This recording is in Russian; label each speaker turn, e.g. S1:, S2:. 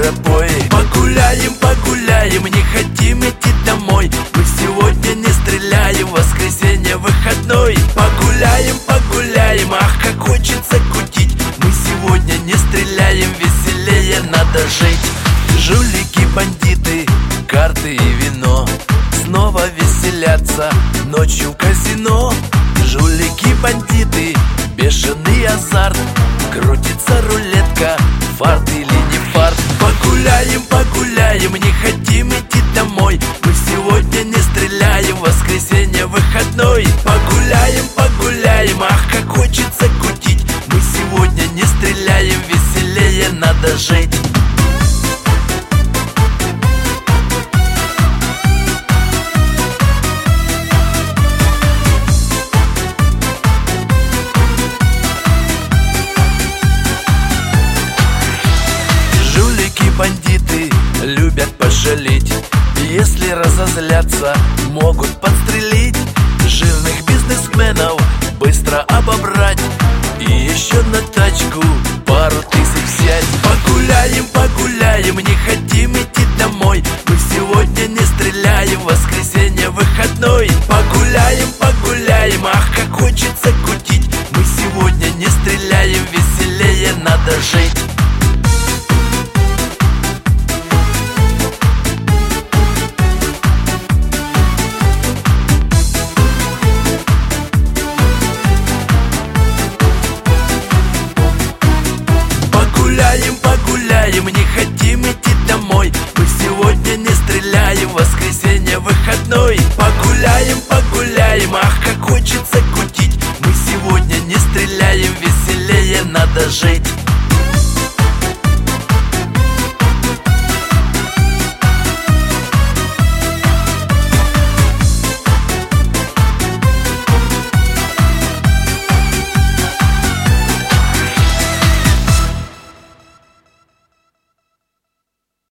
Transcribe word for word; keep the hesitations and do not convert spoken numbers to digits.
S1: зверопой. Погуляем, погуляем, не хотим идти домой. Мы сегодня не стреляем, воскресенье выходной. Погуляем, погуляем, ах, как хочется кутить. Мы сегодня не стреляем, веселее надо жить. Жулики, бандиты, карты и вино снова веселятся ночью в казино. Жулики, бандиты, бешеный азарт, крутится рулетка, фарт или не фарт. Погуляем, погуляем, не хотим идти домой. Мы сегодня не стреляем, воскресенье выходной. Погуляем, погуляем, ах, как хочется кутить. Мы сегодня не стреляем, веселее надо жить. Бандиты любят пожалеть, если разозлятся, могут подстрелить. Жирных бизнесменов быстро обобрать и еще на тачку пару тысяч взять. Погуляем, погуляем, не хотим идти домой. Мы сегодня не стреляем, воскресенье выходной. Погуляем, погуляем, ах, как хочется кутить. Мы сегодня не стреляем, веселее надо жить. Погуляем, погуляем, не хотим идти домой. Мы сегодня не стреляем, воскресенье